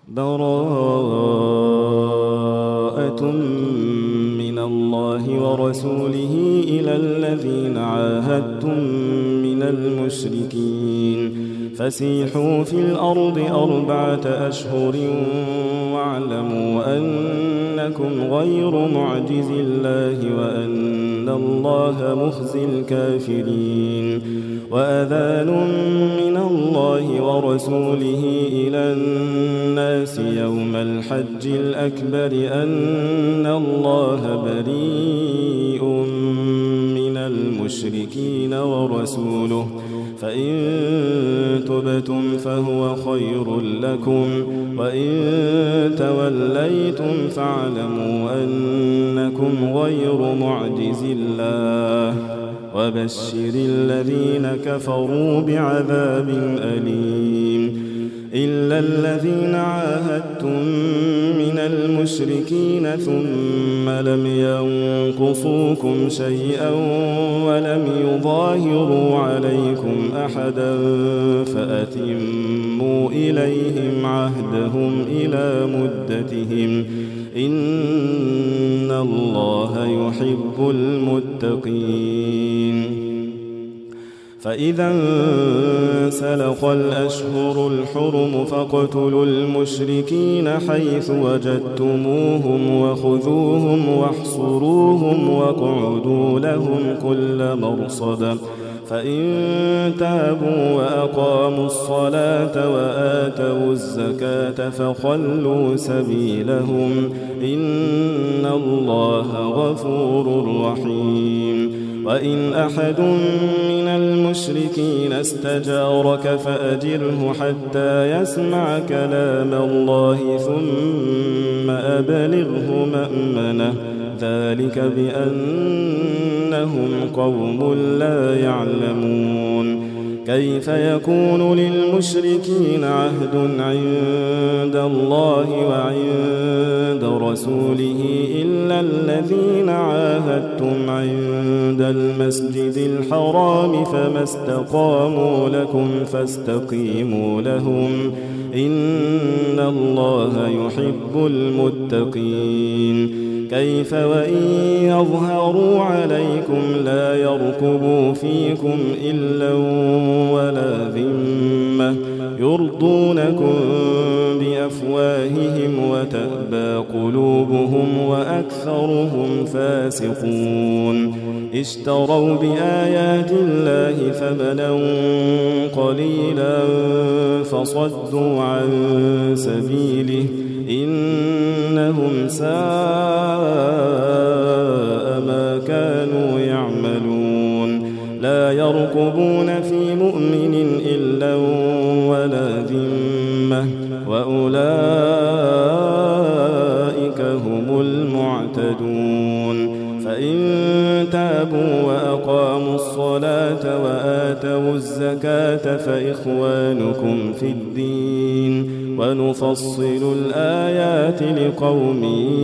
براءة من الله ورسوله إلى الذين عاهدتم من المشركين فسيحوا في الأرض 4 أشهر واعلموا أنكم غير معجز الله وأن الله مخزي الكافرين وأذان من الله ورسوله إلى الناس يوم الحج الأكبر أن الله بريء من المشركين ورسوله فإن تبتم فهو خير لكم وإن توليتم فاعلموا أنكم غير معجز الله وبشر الذين كفروا بعذاب أليم إلا الذين عاهدتم من المشركين ثم لم ينقصوكم شيئا ولم يظاهروا عليكم أحدا فأتموا إليهم عهدهم إلى مدتهم إن الله يحب المتقين فإذا انسلخ الأشهر الحرم فاقتلوا المشركين حيث وجدتموهم وخذوهم واحصروهم واقعدوا لهم كل مرصد فإن تابوا وأقاموا الصلاة وآتوا الزكاة فخلوا سبيلهم إن الله غفور رحيم وإن أحد من المشركين استجارك فأجره حتى يسمع كلام الله ثم أبلغه مأمنه ذلك بأنهم قوم لا يعلمون كيف يكون للمشركين عهد عند الله وعند رسوله إلا الذين عاهدتم عند المسجد الحرام فما استقاموا لكم فاستقيموا لهم إن الله يحب المتقين كيف وإن يظهروا عليكم لا يركبوا فيكم إلا ولا ذمة يرضونكم بأفواههم وتأبى قلوبهم وأكثرهم فاسقون اشتروا بآيات الله ثمنا قليلا فصدوا عن سبيله إنهم ساء ما كانوا يعملون لا يرقبون في مؤمن إلا ولا ذمة وأولئك هم المعتدون فإن تابوا وأقاموا الصلاة وآتوا الزكاة فإخوانكم في الدين ونفصل الآيات لقوم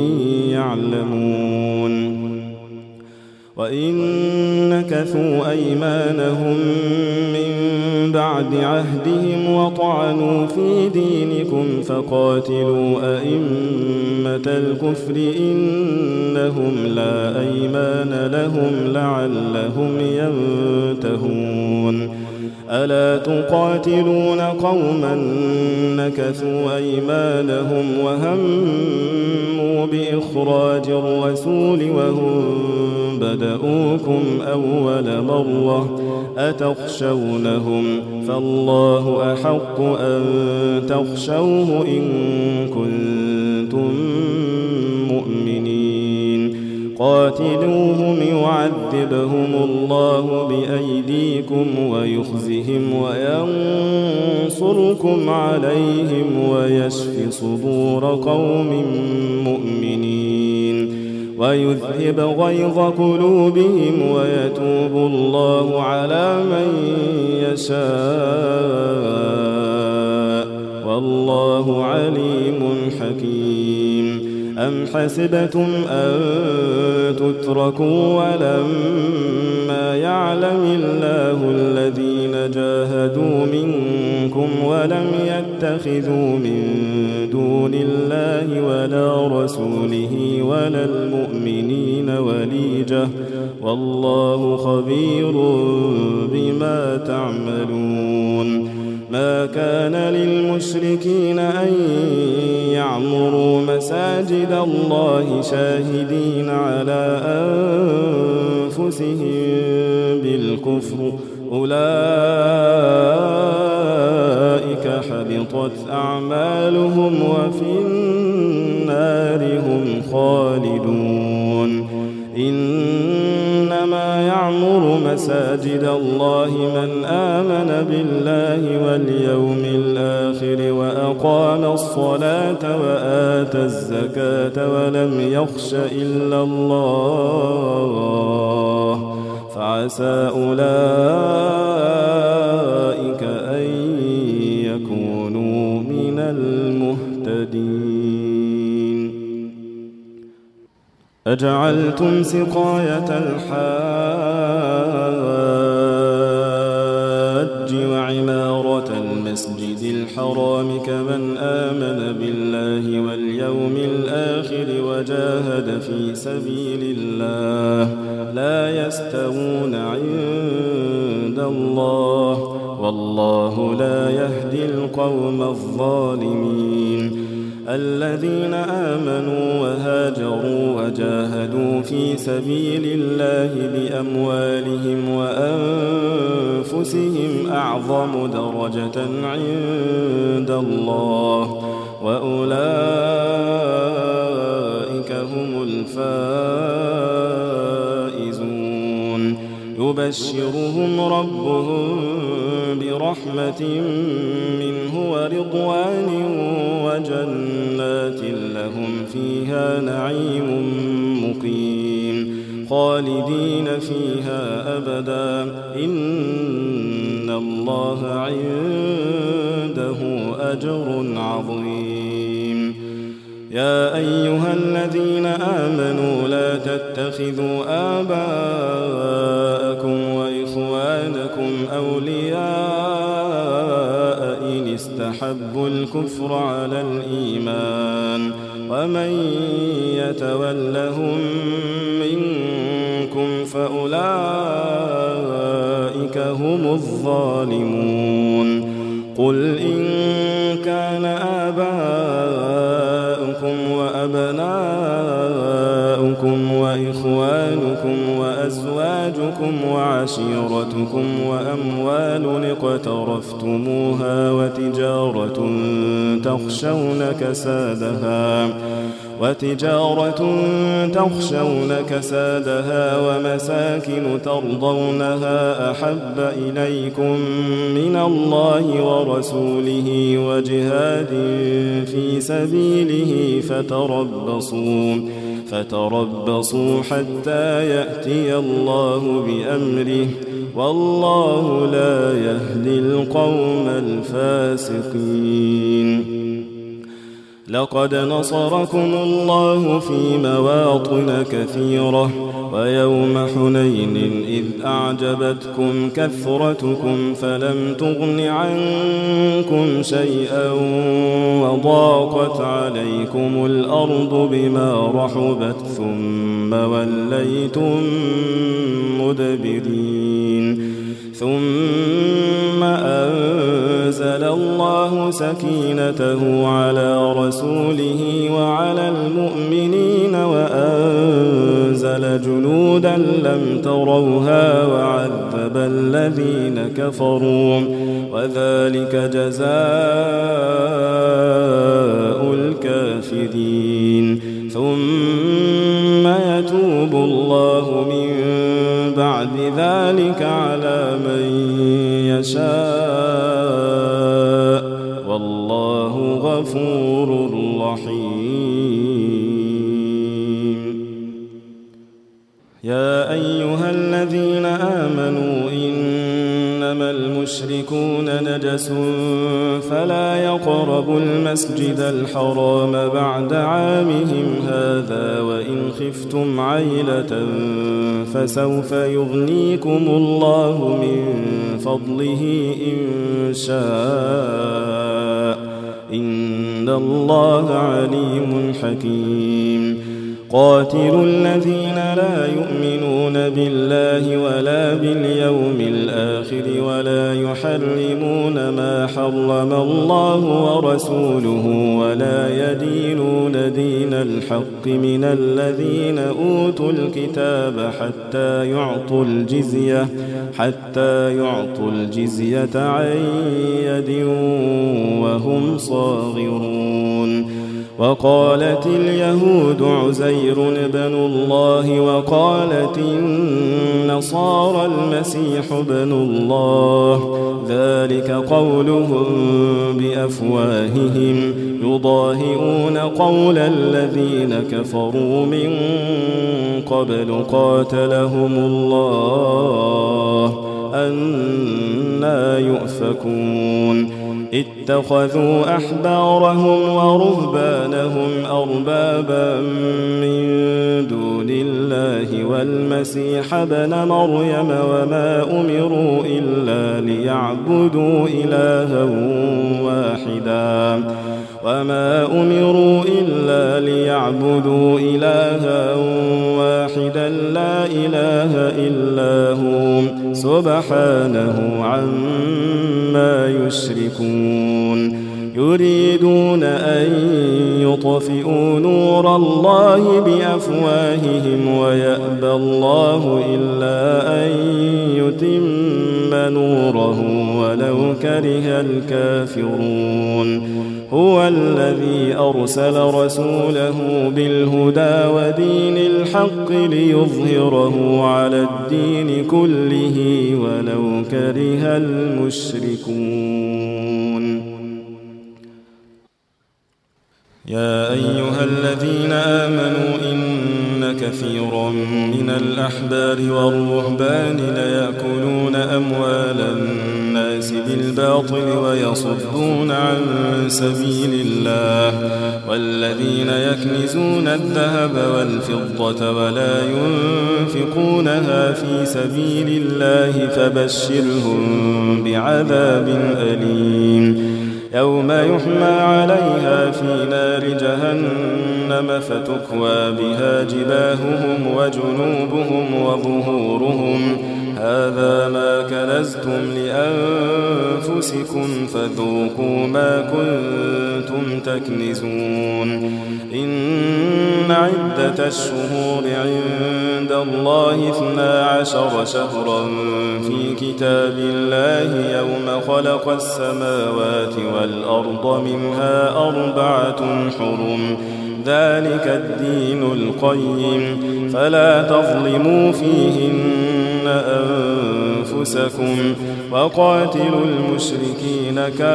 يعلمون وإن نكثوا أيمانهم من بعد عهدهم وطعنوا في دينكم فقاتلوا أئمة الكفر إنهم لا أيمان لهم لعلهم ينتهون ألا تقاتلون قوما نكثوا أيمانهم وهموا بإخراج الرسول وهم بدؤوكم أول مرة أتخشونهم فالله أحق أن تخشوه إن كنتم مؤمنين قاتلوهم يعذبهم الله بأيديكم ويخزهم وينصركم عليهم ويشف صدور قوم مؤمنين ويذهب غيظ قلوبهم ويتوب الله على من يشاء والله عليم حكيم أم حسبتم أن تتركوا ولما يعلم الله الذين جاهدوا منكم منكم ولم يتخذوا من دون الله ولا رسوله ولا المؤمنين وليجة والله خبير بما تعملون. ما كان للمشركين أن يعمروا مساجد الله شاهدين على أنفسهم بالكفر أولئك حبطت أعمالهم وفي النار هم خالدون. إنما يعمر مساجد الله من آمن بالله واليوم الآخر وأقام الصلاة وآتى الزكاة ولم يخش إلا الله فعسى أولئك أن يكونوا من المهتدين. أجعلتم سقاية الحاج وعمارة المسجد الحرام كمن آمن بالله واليوم الآخر وجاهد في سبيل الله لا يستوون عند الله والله لا يهدي القوم الظالمين. الذين آمنوا وهاجروا وجاهدوا في سبيل الله بأموالهم وأنفسهم أعظم درجة عند الله وأولئك هم الفائزون. يبشرهم ربهم برحمة منه ورضوان وجنات لهم فيها نعيم مقيم خالدين فيها أبدا إن الله عنده أجر عظيم. يا أيها الذين آمنوا لا تتخذوا آباءكم وإخوانكم أولياء إن استحبوا الكفر على الإيمان ومن يتولهم منكم فأولئك هم الظالمون. قل إن كان آباؤكم وأبناؤكم وإخوانكم وأزواجكم وعشيرتكم وأموال اقترفتموها وتجارة تخشون كسادها ومساكن ترضونها أحب إليكم من الله ورسوله وجهاد في سبيله فتربصوا حتى يأتي الله بأمره والله لا يهدي القوم الفاسقين. لقد نصركم الله في مواطن كثيرة ويوم حنين إذ أعجبتكم كثرتكم فلم تغن عنكم شيئا وضاقت عليكم الأرض بما رحبت ثم وليتم مدبرين. ثم أنزل الله سكينته على رسوله وعلى المؤمنين وأنزل جنودا لم تروها وعذب الذين كفروا وذلك جزاء الكافرين. ثم يتوب الله من بعد ذلك على من يشاء والله غفور رحيم. يا أيها الذين آمنوا إنما المشركون نجس فلا يقربوا المسجد الحرام بعد عامهم هذا وإن خفتم عيلة فسوف يغنيكم الله من فضله إن شاء إن الله عليم حكيم قاتلوا الذين لا يؤمنون بالله ولا باليوم الآخر ولا يحرمون ما حرم الله ورسوله ولا يدينون دين الحق من الذين أوتوا الكتاب حتى يعطوا الجزية عن يد وهم صاغرون وقالت اليهود عزير بن الله وقالت النصارى المسيح بن الله ذلك قولهم بأفواههم يضاهئون قول الذين كفروا من قبل قاتلهم الله أنى يؤفكون اتخذوا أحبارهم ورهبانهم أربابا من دون الله والمسيح ابن مريم وما أمروا إلا ليعبدوا إلها واحدا لا إله إلا هو سبحانه عما يشركون يريدون أن يطفئوا نور الله بأفواههم ويأبى الله إلا أن يتم نوره ولو كره الكافرون هو الذي أرسل رسوله بالهدى ودين الحق ليظهره على الدين كله ولو كره المشركون يا أيها الذين آمنوا إن كثيرا من الأحبار والرهبان ليأكلون أموال الناس بالباطل ويصدون عن سبيل الله والذين يكنزون الذهب والفضة ولا ينفقونها في سبيل الله فبشرهم بعذاب أليم يوم يحمى عليها في نار جهنم فتكوى بها جباههم وجنوبهم وظهورهم هذا ما كنزتم لأنفسكم فذوقوا ما كنتم تكنزون إن عدة الشهور عند الله 12 شهرا في كتاب الله يوم خلق السماوات والأرض منها 4 حرم ذلك الدين القيم فلا تظلموا فيهن أنفسكم وقاتلوا المشركين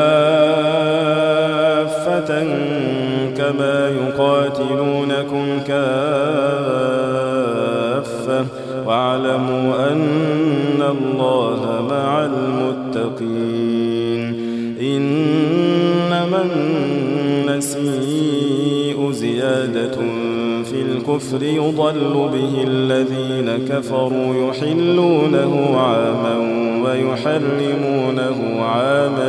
كافة كما يقاتلونكم كافة واعلموا أن الله مع المتقين إنما النسيء زيادة في الكفر يضل به الذين كفروا يحلونه عاما ويحرمونه عاما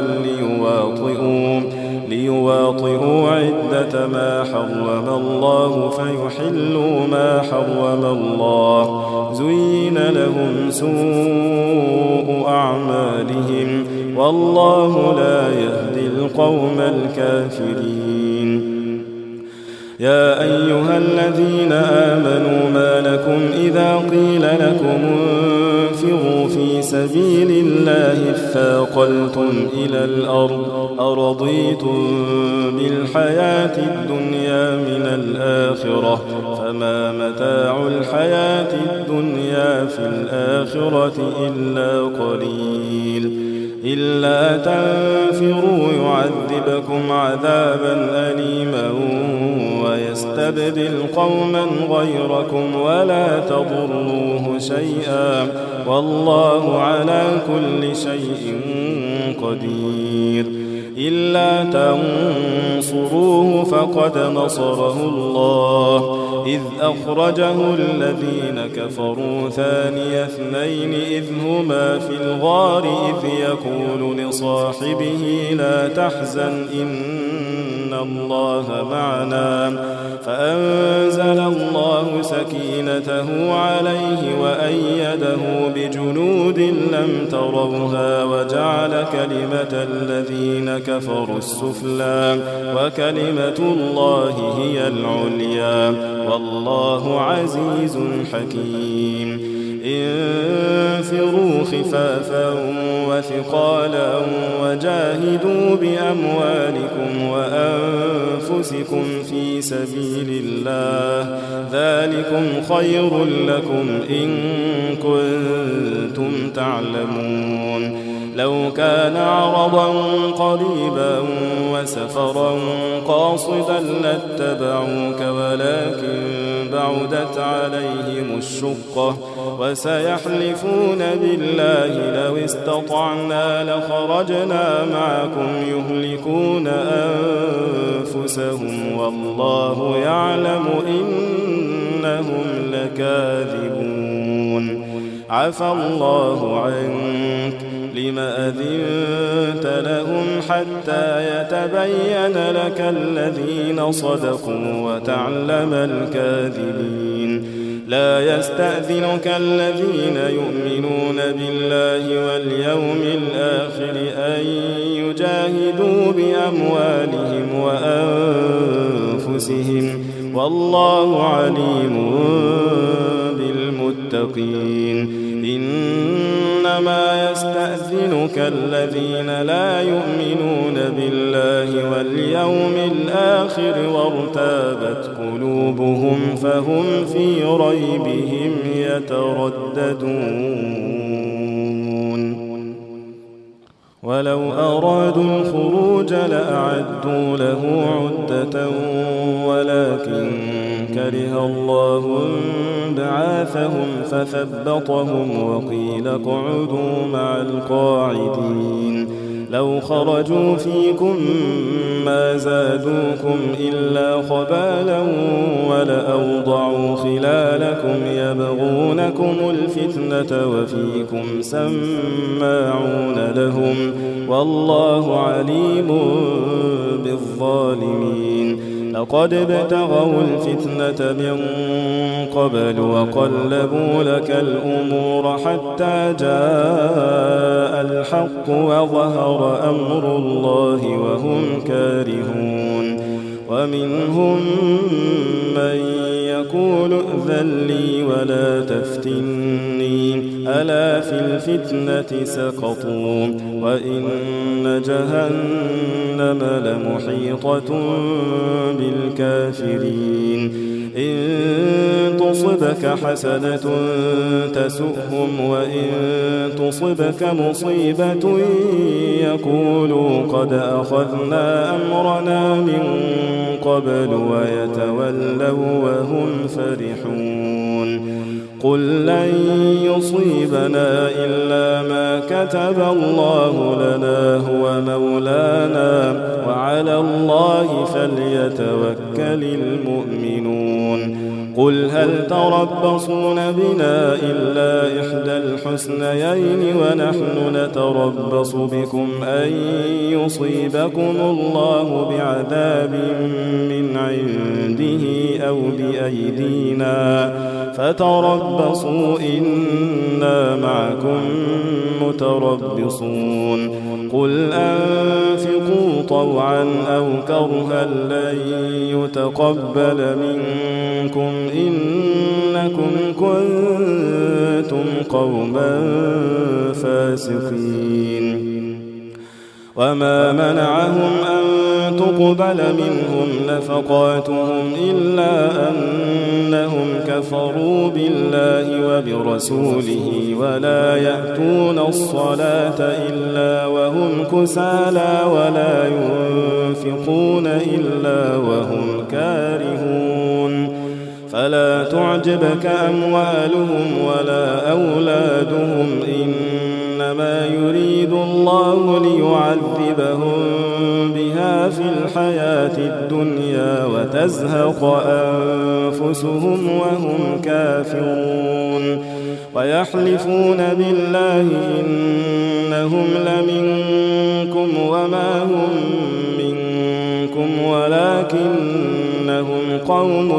ليواطئوا عدة ما حرم الله فيحلوا ما حرم الله زين لهم سوء أعمالهم والله لا يهدي القوم الكافرين يا أيها الذين آمنوا ما لكم إذا قيل لكم انفروا في سبيل الله اثاقلتم إلى الأرض أرضيتم بالحياة الدنيا من الآخرة فما متاع الحياة الدنيا في الآخرة إلا قليل إلا تنفروا يعذبكم عذابا أليما ويستبدل قوما غيركم ولا تضروه شيئا والله على كل شيء قدير إلا تنصروه فقد نصره الله إذ أخرجه الذين كفروا ثاني اثنين إذ هما في الغار إذ يقول لصاحبه لا تحزن إن الله معنا فأنزل الله سكينته عليه وأيده بجنود لم تروها وجعل كلمة الذين كفروا السفلى وكلمة الله هي العليا والله عزيز حكيم انفروا خفافا وثقالا وجاهدوا بأموالكم وأنفسكم في سبيل الله ذلكم خير لكم إن كنتم تعلمون لو كان عرضا قريبا وسفرا قاصدا لاتبعوك ولكن بعدت عليهم الشقة وسيحلفون بالله لو استطعنا لخرجنا معكم يهلكون أنفسهم والله يعلم إنهم لكاذبون عفى الله عنك لم أذنت لهم حتى يتبين لك الذين صدقوا وتعلم الكاذبين لا يستأذنك الذين يؤمنون بالله واليوم الآخر أن يجاهدوا بأموالهم وأنفسهم والله عليم بالمتقين إنما يستأذنك الذين لا يؤمنون بالله واليوم الآخر وارتابت قلوبهم فهم في ريبهم يترددون ولو أرادوا الخروج لأعدوا له عدة ولكن كره الله بعاثهم فثبطهم وقيل اقعدوا مع القاعدين لو خرجوا فيكم ما زادوكم إلا خبالا ولأوضعوا خلالكم يبغونكم الفتنة وفيكم سماعون لهم والله عليم بالظالمين لقد ابتغوا الفتنة من قبل وقلبوا لك الأمور حتى جاء الحق وظهر أمر الله وهم كارهون ومنهم من يقول ائذن لي ولا تفتني ألا في الفتنة سقطوا وإن جهنم لمحيطة بالكافرين إن تصبك حسنة تسؤهم وإن تصبك مصيبة يقولوا قد أخذنا أمرنا من قبل ويتولوا وهم فرحون قل لن يصيبنا إلا ما كتب الله لنا هو مولانا وعلى الله فليتوكل المؤمنون قل هل تربصون بنا إلا إحدى الحسنيين ونحن نتربص بكم أن يصيبكم الله بعذاب من عنده أو بأيدينا فتربصوا إنا معكم متربصون قل أنفقوا طوعا أو كرها لن يتقبل منكم إنكم كنتم قوما فاسقين وما منعهم أن تقبل منهم نفقاتهم إلا أنهم كفروا بالله وبرسوله ولا يأتون الصلاة إلا وهم كسالى ولا ينفقون إلا وهم كارهون فلا تعجبك أموالهم ولا أولادهم إنما يريد الله ليعذبهم بها في الحياة الدنيا وتزهق أنفسهم وهم كافرون ويحلفون بالله إنهم لمنكم وما هم منكم ولكنهم قوم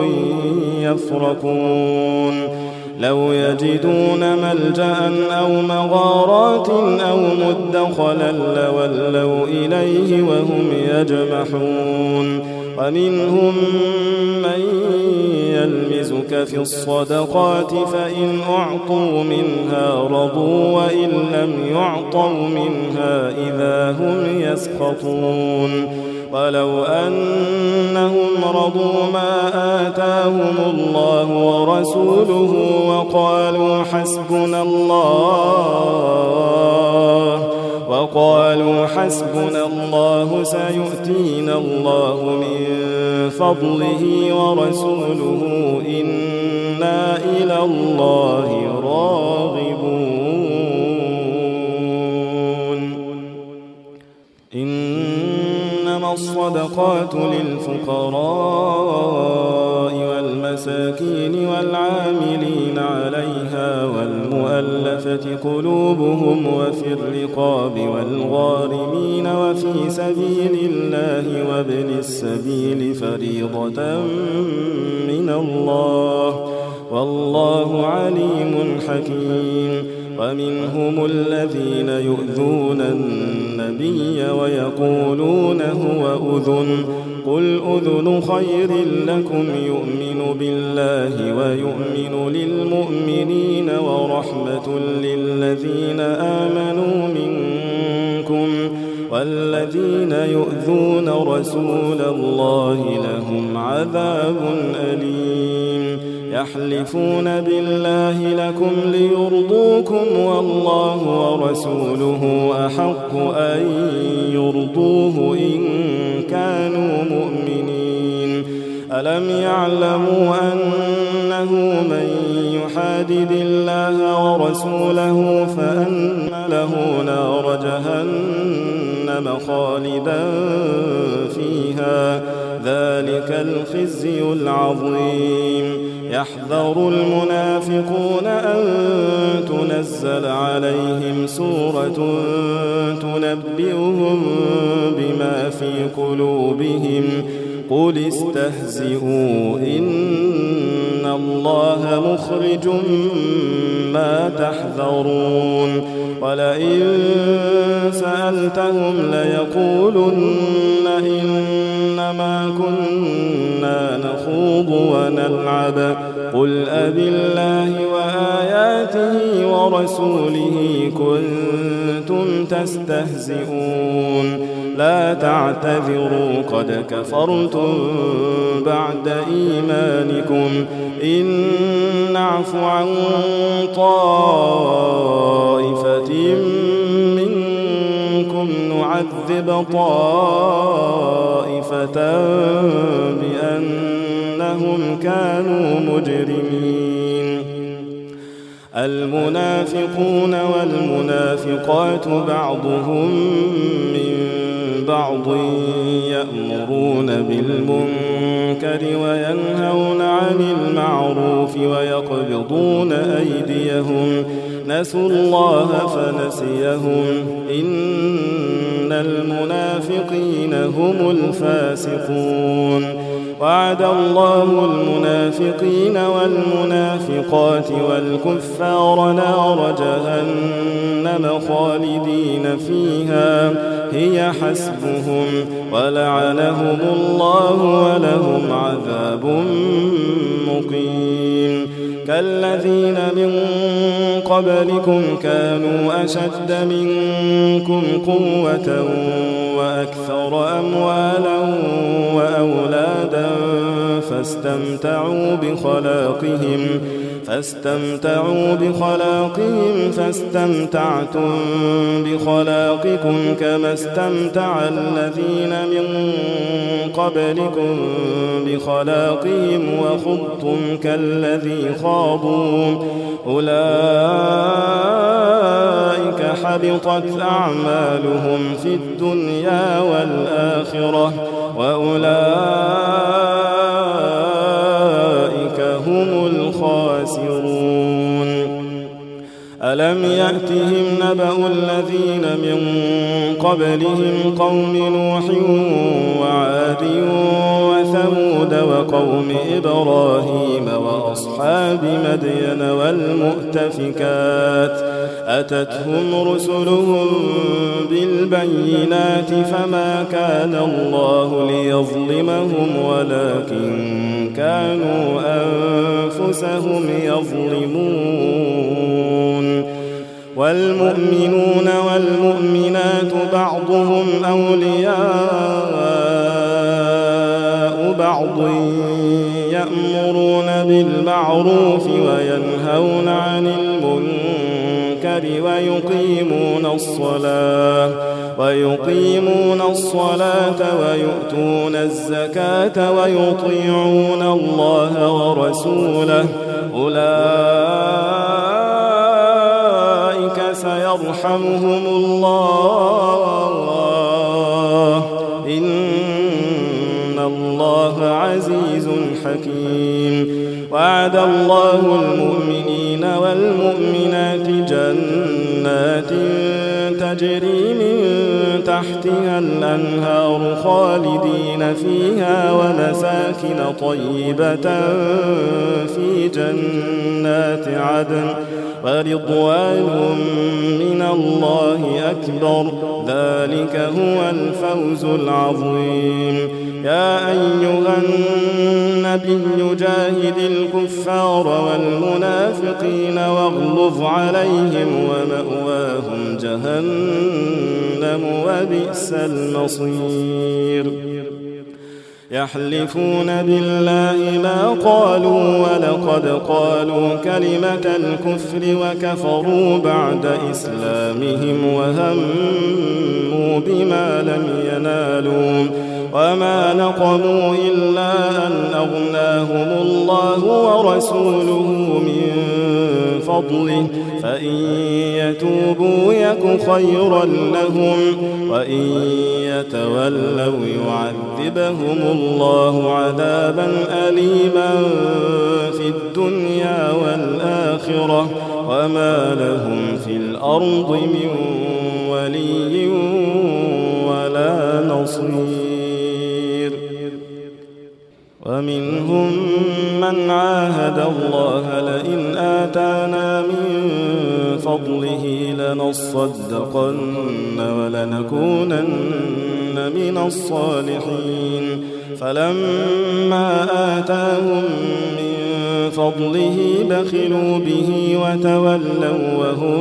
يفرقون لو يجدون ملجأ أو مغارات أو مدخلا لولوا إليه وهم يجمحون ومنهم من يلمزك في الصدقات فإن أعطوا منها رضوا وإن لم يعطوا منها إذا هم يسخطون ولو أنهم رضوا ما آتاهم الله ورسوله وقالوا حسبنا الله سيؤتينا الله من فضله ورسوله إنا إلى الله راغبون إنما الصدقات للفقراء والمساكين والعاملين عليها والمؤلفة قلوبهم وفي الرقاب والغارمين وفي سبيل الله وابن السبيل فريضة من الله والله عليم حكيم ومنهم الذين يؤذون النبي ويقولون هو أذن قل أذن خير لكم يؤمن بالله ويؤمن للمؤمنين ورحمة للذين آمنوا منكم والذين يؤذون رسول الله لهم عذاب أليم يحلفون بالله لكم ليرضوكم والله ورسوله أحق أن يرضوه إن كانوا مؤمنين ألم يعلموا أنه من يحادد الله ورسوله فأن له نار جهنم خالدا فيها ذلك الخزي العظيم يحذر المنافقون أن تنزل عليهم سورة تنبئهم بما في قلوبهم قل استهزئوا إن الله مخرج ما تحذرون ولئن سألتهم ليقولن إنما كنا نخوض ونلعب قل أبالله وآياته ورسوله كنتم تستهزئون لا تعتذروا قد كفرتم بعد إيمانكم إن نعف عن طائفة منكم نعذب طائفة بأنهم كانوا مجرمين المنافقون والمنافقات بعضهم من بعض يأمرون بالمنكر وينهون عن المعروف ويقبضون أيديهم نسوا الله فنسيهم إن المنافقين هم الفاسقون وعد الله المنافقين والمنافقات والكفار نار جهنم خالدين فيها هي حسبهم ولعنهم الله ولهم عذاب مقيم كالذين من قبلكم كانوا أشد منكم قوة وأكثر أموالا وأولادا فاستمتعوا بخلاقهم فاستمتعتم بخلاقكم كما استمتع الذين من قبلكم بخلاقهم وخضتم كالذي خاضوا أولئك حبطت أعمالهم في الدنيا والآخرة وأولئك هم الخاسرون. ألم يأتهم نبأ الذين من قبلهم قوم نوح وعاد وثمود وقوم إبراهيم وأصحاب مدين والمؤتفكات أتتهم رسلهم بالبينات فما كان الله ليظلمهم ولكن كانوا أنفسهم يظلمون. والمؤمنون والمؤمنات بعضهم أولياء بعض يأمرون بالمعروف وينهون عن المنكر ويقيمون الصلاة ويؤتون الزكاة ويطيعون الله ورسوله أولئك سيرحمهم الله إن الله عزيز حكيم. وعد الله المؤمنين والمؤمنات جنات تجري من تحتها الأنهار خالدين فيها ومساكن طيبة في جنات عدن ورضوان من الله أكبر ذلك هو الفوز العظيم. يا أيها النبي جاهد الكفار والمنافقين واغلظ عليهم ومأواهم جهنم وبئس المصير. يحلفون بالله ما قالوا ولقد قالوا كلمة الكفر وكفروا بعد إسلامهم وهموا بما لم ينالوا وما نقموا إلا أن أغناهم الله ورسوله من فضله فإن يتوبوا يك خيرا لهم وإن يتولوا يعذبهم الله عذابا أليما في الدنيا والآخرة وما لهم في الأرض من ولي ولا نصير. ومنهم من عاهد الله لئن آتانا من فضله لنصدقن ولنكونن من الصالحين فلما آتاهم من فضله بخلوا به وتولوا وهم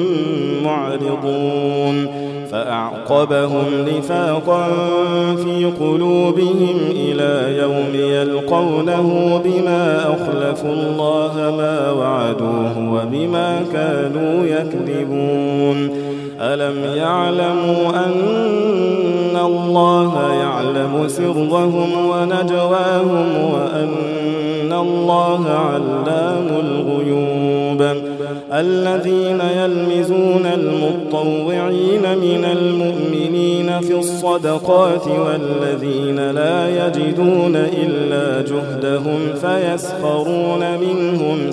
معرضون فأعقبهم نفاقا في قلوبهم إلى يوم يلقونه بما أخلفوا الله ما وعدوه وبما كانوا يكذبون. ألم يعلموا أن الله يعلم سرهم ونجواهم وأن الله علام الغيوب. الذين يلمزون المطوعين من المؤمنين في الصدقات والذين لا يجدون إلا جهدهم فيسخرون منهم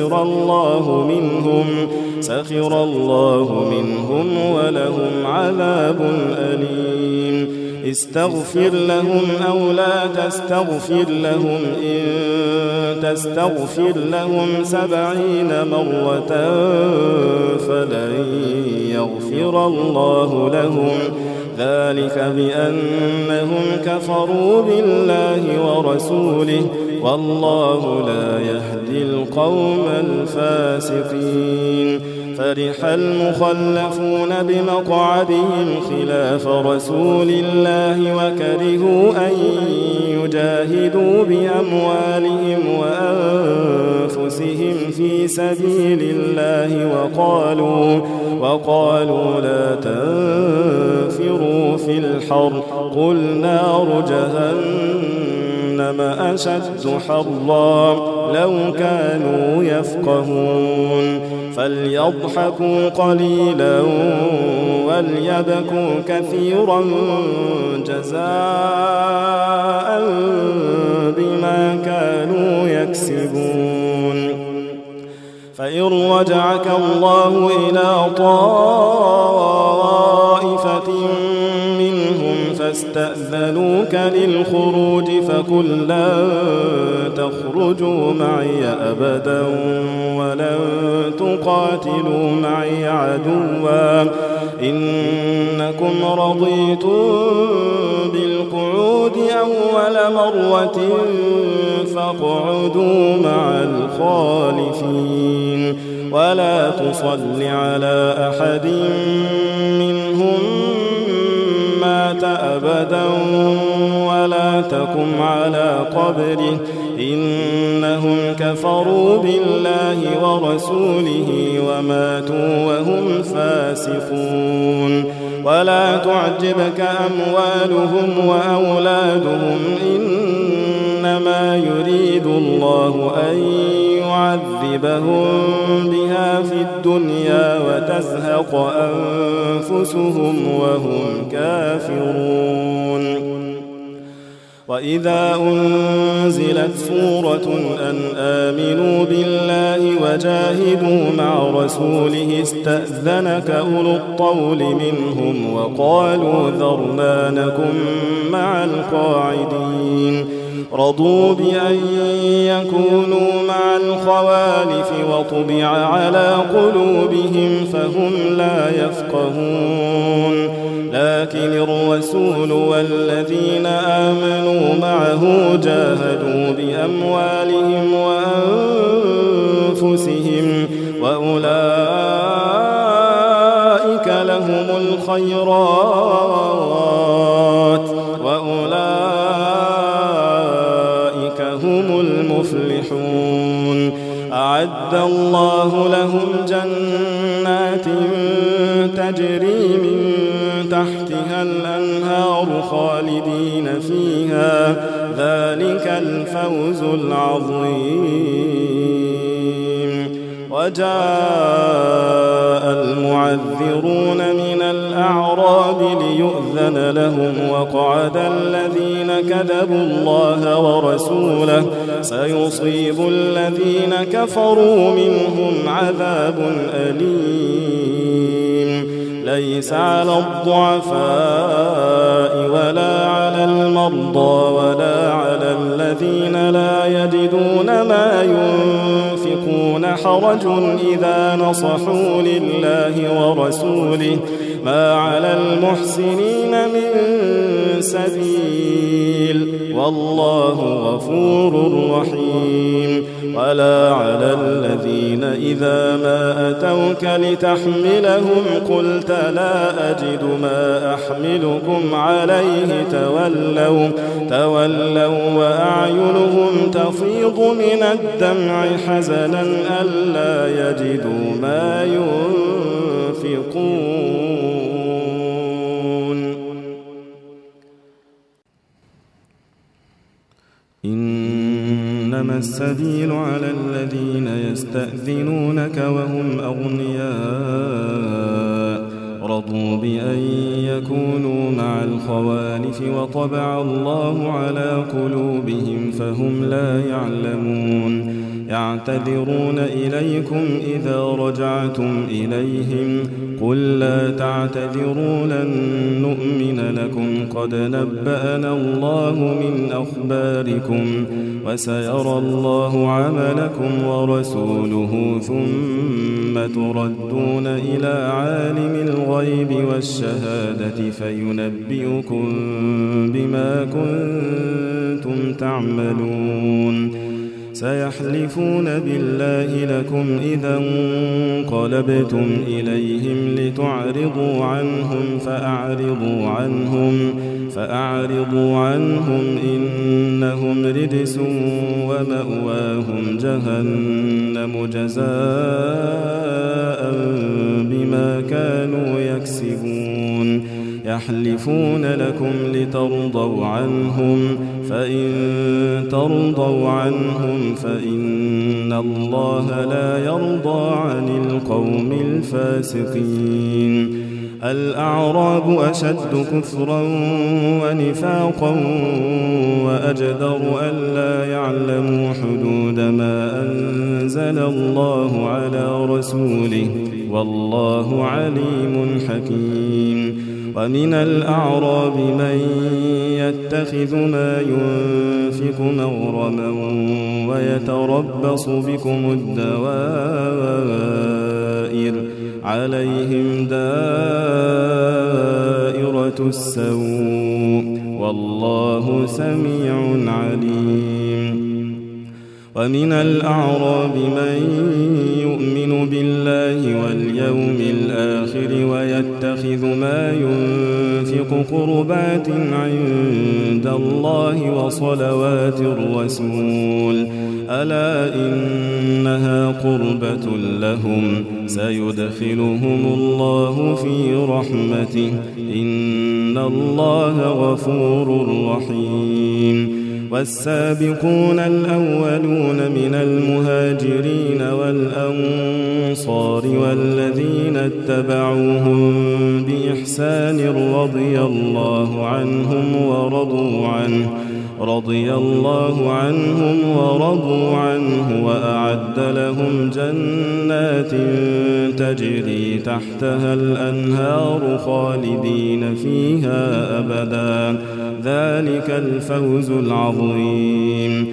سخر الله منهم ولهم عذاب أليم. استغفر لهم أو لا تستغفر لهم إن تستغفر لهم 70 مرة فلن يغفر الله لهم ذلك بأنهم كفروا بالله ورسوله والله لا يهدي القوم الفاسقين. فرح المخلفون بمقعدهم خلاف رسول الله وكرهوا أن يجاهدوا بأموالهم وأنفسهم في سبيل الله وقالوا لا تنفروا في الحر قل نار جهنم أشد حرا لو كانوا يفقهون فليضحكوا قليلا وليبكوا كثيرا جزاء بما كانوا يكسبون فإن رجعك الله إلى طائفة منهم فاستأذنوك للخروج فقل لن تخرجوا معي أبدا ولن تقاتلوا معي عدوا إنكم رضيتم بالقعود أول مرة فاقعدوا مع الخالفين ولا تصل على أحد منهم مات أبدا ولا تقم على قبره إنهم كفروا بالله ورسوله وماتوا وهم فاسقون ولا تعجبك أموالهم وأولادهم إنما يريد الله أن يعذبهم بها في الدنيا وتزهق أنفسهم وهم كافرون وإذا أنزلت سورة أن آمنوا بالله وجاهدوا مع رسوله استأذنك أولو الطول منهم وقالوا ذرنا نكن مع القاعدين رضوا بأن يكونوا مع الخوالف وطبع على قلوبهم فهم لا يفقهون لكن الرسول والذين آمنوا معه جاهدوا بأموالهم وأنفسهم وأولئك لهم الخيرات وأولئك هم المفلحون أعد الله لهم جنات تجري من تحتها الأنهار خالدين فيها ذلك الفوز العظيم وجاء المعذرون من الأعراب ليؤذن لهم وقعد الذين كذبوا الله ورسوله سيصيب الذين كفروا منهم عذاب أليم ليس على الضعفاء ولا على المرضى ولا على الذين لا يجدون ما ينفقون حرج إذا نصحوا لله ورسوله ما على المحسنين من سبيل والله غفور رحيم ولا على الذين إذا ما أتوك لتحملهم قلت لا أجد ما أحملكم عليه تولوا وأعينهم تفيض من الدمع حزنا ألا يجدوا ما ينفقون إنما السبيل على الذين يستأذنونك وهم أغنياء رضوا بأن يكونوا مع الخوالف وطبع الله على قلوبهم فهم لا يعلمون يعتذرون إليكم إذا رجعتم إليهم قل لا تعتذروا لن نؤمن لكم قد نبأنا الله من أخباركم وسيرى الله عملكم ورسوله ثم تردون إلى عالم الغيب والشهادة فينبئكم بما كنتم تعملون سيحلفون بالله لكم إذا انقلبتم إليهم لتعرضوا عنهم فأعرضوا عنهم إنهم رجس ومأواهم جهنم جزاء بما كانوا يكسبون يحلفون لكم لترضوا عنهم فإن ترضوا عنهم فإن الله لا يرضى عن القوم الفاسقين الأعراب أشد كفرا ونفاقا وأجدر ألا يعلموا حدود ما أنزل الله على رسوله والله عليم حكيم ومن الأعراب من يتخذ ما ينفق مغرما ويتربص بكم الدوائر عليهم دائرة السوء والله سميع عليم ومن الأعراب من يؤمن بالله واليوم الآخر ويتخذ ما ينفق قربات عند الله وصلوات الرسول ألا إنها قربة لهم سيدخلهم الله في رحمته إن الله غفور رحيم والسابقون الأولون من المهاجرين والأنصار والذين اتبعوهم بإحسان رضي الله عنهم ورضوا عنه وأعد لهم جنات تجري تحتها الأنهار خالدين فيها أبدا ذلك الفوز العظيم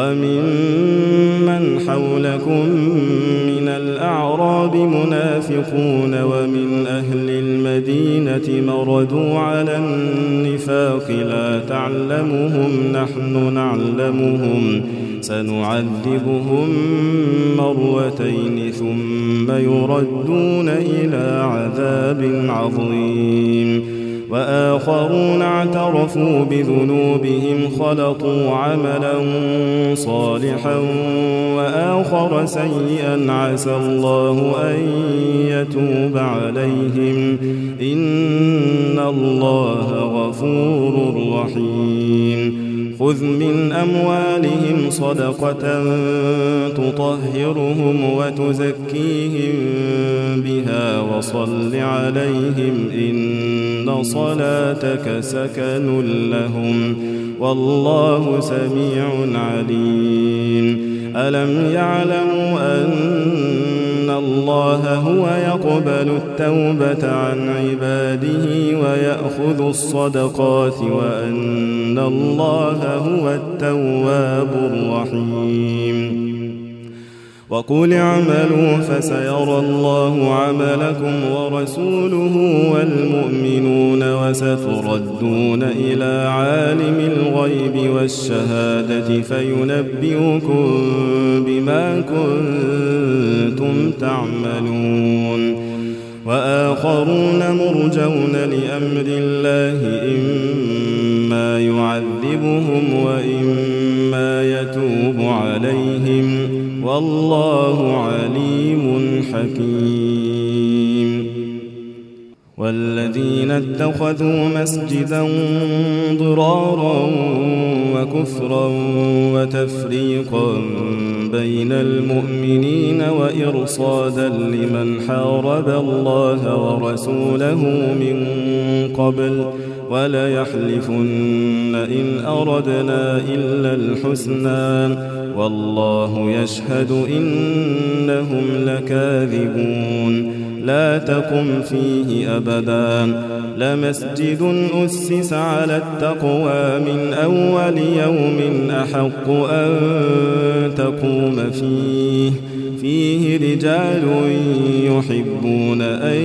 وممن حولكم من الأعراب منافقون ومن أهل المدينة مردوا على النفاق لا تعلمهم نحن نعلمهم سنعذبهم مرتين ثم يردون إلى عذاب عظيم وآخرون اعترفوا بذنوبهم خلطوا عملا صالحا وآخر سيئا عسى الله أن يتوب عليهم إن الله غفور رحيم خذ من أموالهم صدقة تطهرهم وتزكيهم بها وصل عليهم إن صلاتك سكن لهم والله سميع عليم ألم يعلموا أن الله هو يقبل التوبة عن عباده ويأخذ الصدقات وأن الله هو التواب الرحيم وقل اعملوا فسيرى الله عملكم ورسوله والمؤمنون وستردون إلى عالم الغيب والشهادة فينبئكم بما كنتم تعملون وآخرون مرجون لأمر الله إما يعذبهم وإما يتوب عليهم والله عليم حكيم والذين اتخذوا مسجدا ضرارا وكفرا وتفريقا بين المؤمنين وإرصادا لمن حارب الله ورسوله من قبل وليحلفن إن أردنا إلا الحسنى والله يشهد إنهم لكاذبون لا تقم فيه أبدا لمسجد أسس على التقوى من أول يوم أحق أن تقوم فيه رجال يحبون أن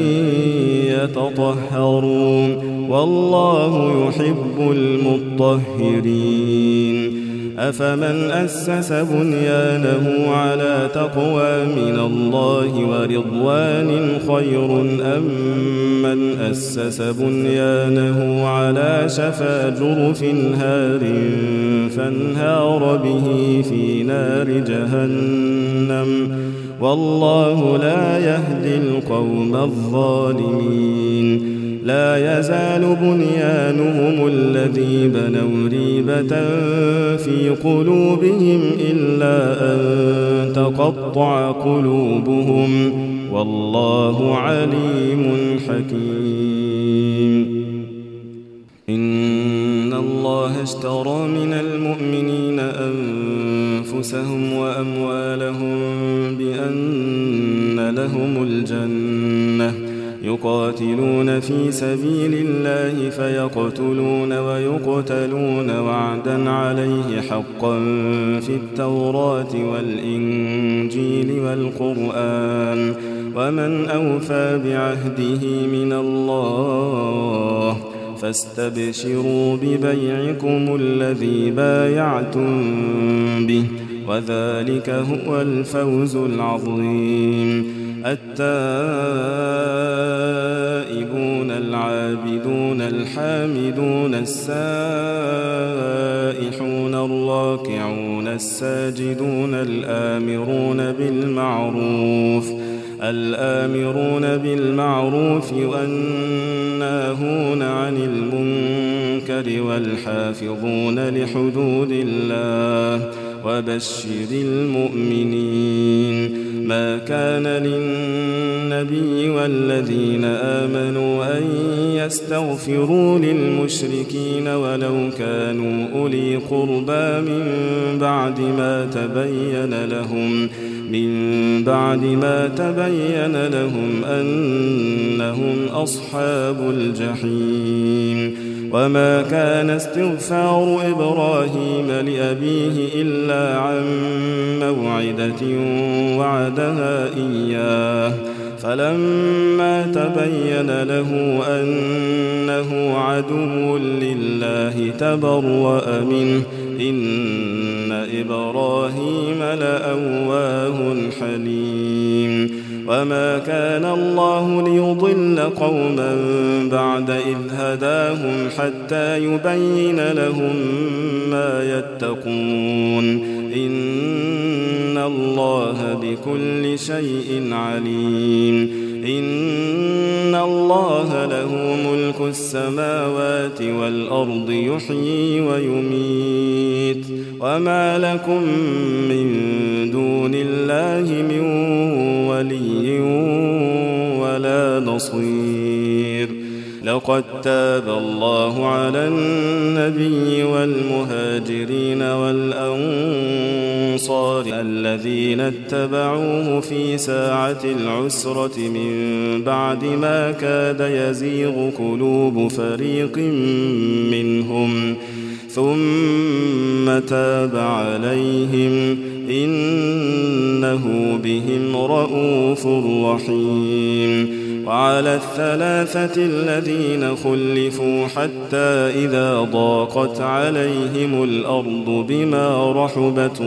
يتطهروا والله يحب المطهرين أفمن أسس بنيانه على تقوى من الله ورضوان خير أم من أسس بنيانه على شفا جرف هار فانهار به في نار جهنم والله لا يهدي القوم الظالمين لا يزال بنيانهم الذي بنوا ريبة في قلوبهم إلا أن تقطع قلوبهم والله عليم حكيم إن الله اشترى من المؤمنين أنفسهم وأموالهم بأن لهم الجنة يقاتلون في سبيل الله فيقتلون ويقتلون وعدا عليه حقا في التوراة والإنجيل والقرآن ومن أوفى بعهده من الله فاستبشروا ببيعكم الذي بايعتم به وذلك هو الفوز العظيم التائبون العابدون الحامدون السائحون الراكعون الساجدون الآمرون بالمعروف والناهون عن المنكر والحافظون لحدود الله وبشر المؤمنين ما كان للنبي والذين آمنوا أن يستغفروا للمشركين ولو كانوا أولي قربى من بعد ما تبين لهم أنهم أصحاب الجحيم وما كان استغفار إبراهيم لأبيه إلا عن موعدة وعدها إياه فلما تبين له أنه عدو لله تبرأ منه إن إبراهيم لأواه حليم وما كان الله ليضل قوما بعد إذ هداهم حتى يبين لهم ما يتقون إن الله بكل شيء عليم إن الله له ملك السماوات والأرض يحيي ويميت وما لكم من دون الله من ولي ولا نصير لقد تاب الله على النبي والمهاجرين والأنصار الذين اتبعوه في ساعة العسرة من بعد ما كاد يزيغ قلوب فريق منهم ثم تاب عليهم إنه بهم رءوف رحيم وعلى الثلاثة الذين خلفوا حتى إذا ضاقت عليهم الأرض بما رحبت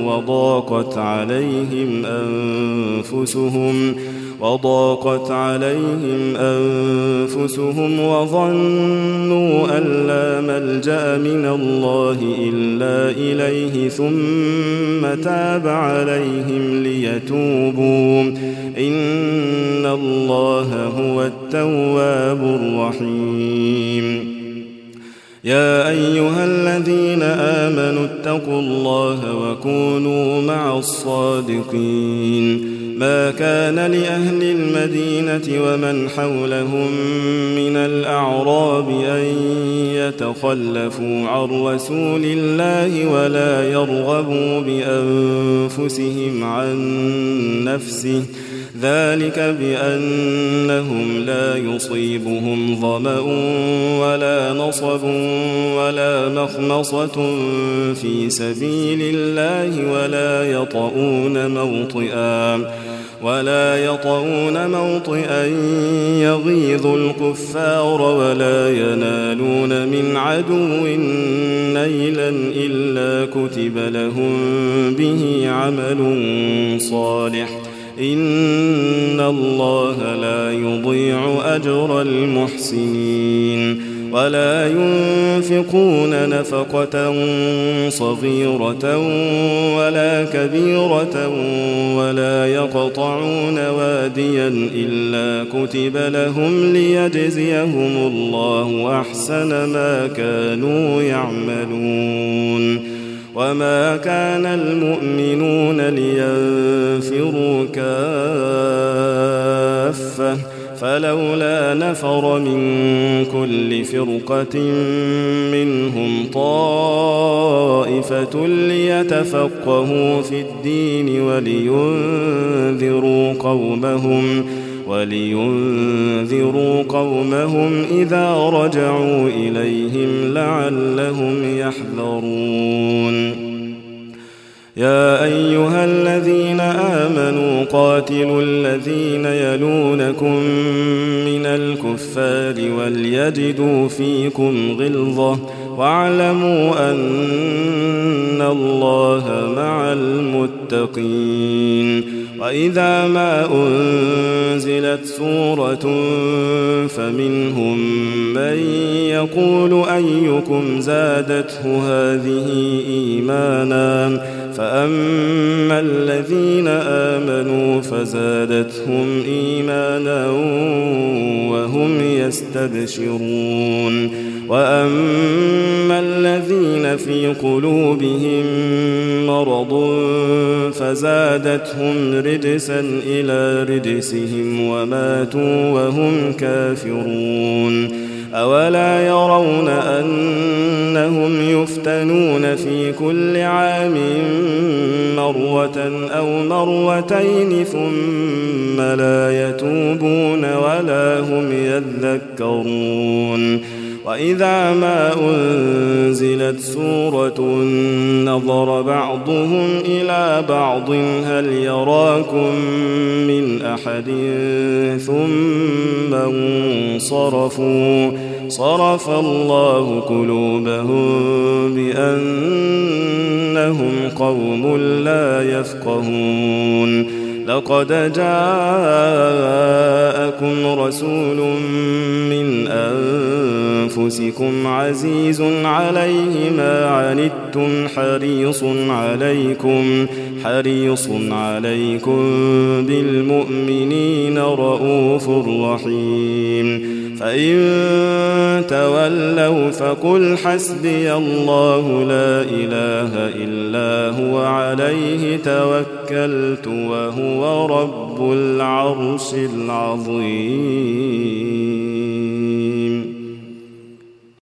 وضاقت عليهم أنفسهم وظنوا أن لا ملجأ من الله إلا إليه ثم تاب عليهم ليتوبوا إن الله هو التواب الرحيم يا أيها الذين آمنوا اتقوا الله وكونوا مع الصادقين ما كان لأهل المدينة ومن حولهم من الأعراب أن يتخلفوا عن رسول الله ولا يرغبوا بأنفسهم عن نفسه ذلك بأنهم لا يصيبهم ظمأ ولا نصب ولا مخمصة في سبيل الله ولا يطؤون موطئا يغيظ الكفار ولا ينالون من عدو نيلا إلا كتب لهم به عمل صالح إن الله لا يضيع أجر المحسنين ولا ينفقون نفقة صغيرة ولا كبيرة ولا يقطعون واديا إلا كتب لهم ليجزيهم الله أحسن ما كانوا يعملون وما كان المؤمنون لينفروا كافة فلولا نفر من كل فرقة منهم طائفة ليتفقهوا في الدين ولينذروا قومهم إذا رجعوا إليهم لعلهم يحذرون يا أيها الذين آمنوا قاتلوا الذين يلونكم من الكفار وليجدوا فيكم غلظة واعلموا أن الله مع المتقين وإذا ما أنزلت سورة فمنهم من يقول أيكم زادته هذه إيمانا فأما الذين آمنوا فزادتهم إيمانا وهم يستبشرون وأما الذين في قلوبهم مرض فزادتهم رجسا إلى رجسهم وماتوا وهم كافرون أولا يرون أنهم يفتنون في كل عام مرة أو مرتين ثم لا يتوبون ولا هم يذكرون وإذا ما أنزلت سورة نظر بعضهم إلى بعض هل يراكم من أحد ثم انصرفوا صرف الله قلوبهم بأنهم قوم لا يفقهون لقد جاءكم رسول من أنفسكم عزيز عليه ما عنتم حريص عليكم بالمؤمنين رؤوف رحيم فإن تولوا فقل حسبي الله لا إله إلا هو عليه توكلت وهو رب العرش العظيم.